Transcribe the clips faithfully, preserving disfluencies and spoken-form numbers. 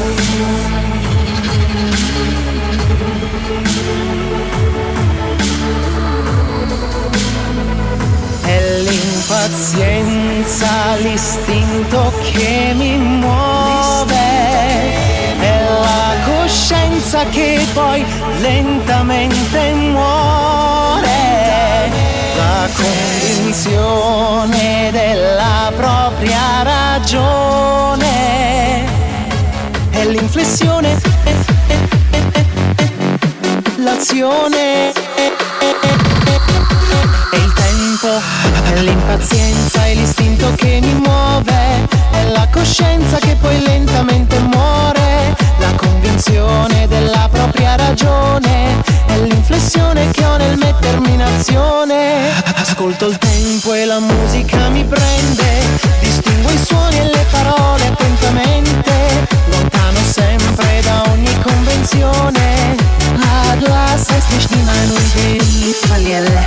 È l'impazienza, l'istinto che mi muove, è la coscienza che poi lentamente muore, la convinzione della propria ragione, è l'inflessione, l'azione, è il tempo, è l'impazienza, è l'istinto che mi muove, è la coscienza che poi lentamente muore, la convinzione della propria ragione, è l'inflessione che ho nel mettermi in azione. Ascolto il tempo e la musica mi prende, distingo i suoni e le parole attentamente, lontano sempre da ogni convenzione. Ah, du hast es nicht in ein Unglück verlieren.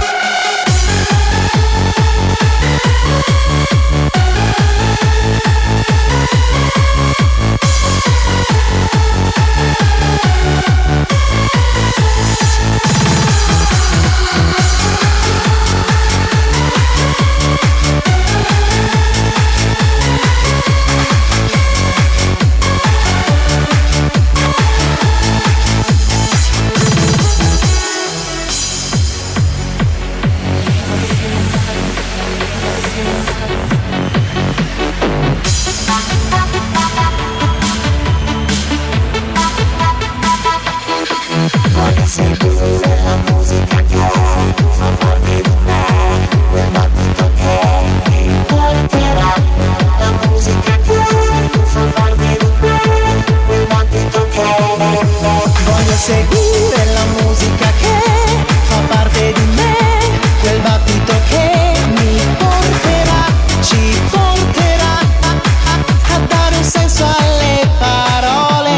Seguire la musica che fa parte di me, quel battito che mi porterà. La musica che fa parte di me, quel battito che voglio seguire la musica che fa parte di me, quel battito che mi porterà, ci porterà a, a, a dare un senso alle parole.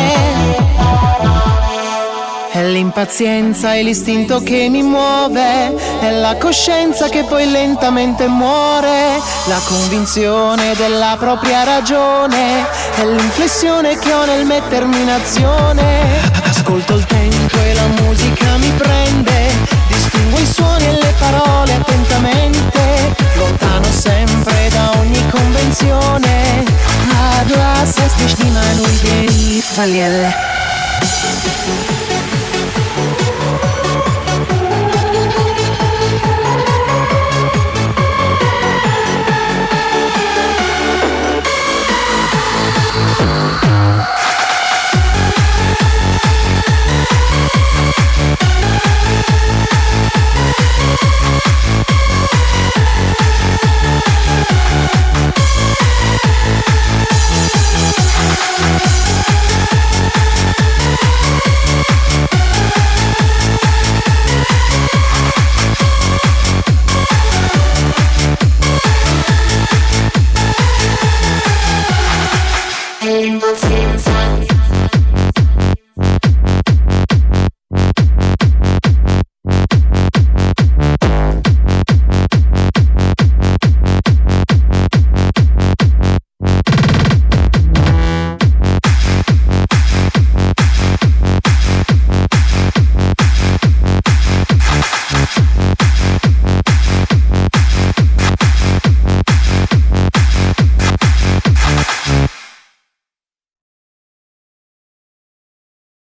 È l'impazienza e l'istinto che mi muove, è la coscienza che poi lentamente muore, la convinzione della propria ragione, è l'inflessione che ho nel mettermi in azione. Ascolto il tempo e la musica mi prende, distingo i suoni e le parole attentamente, lontano sempre da ogni convenzione. Ah, du hast es nicht in ein Unglück verlieren. Impazienza.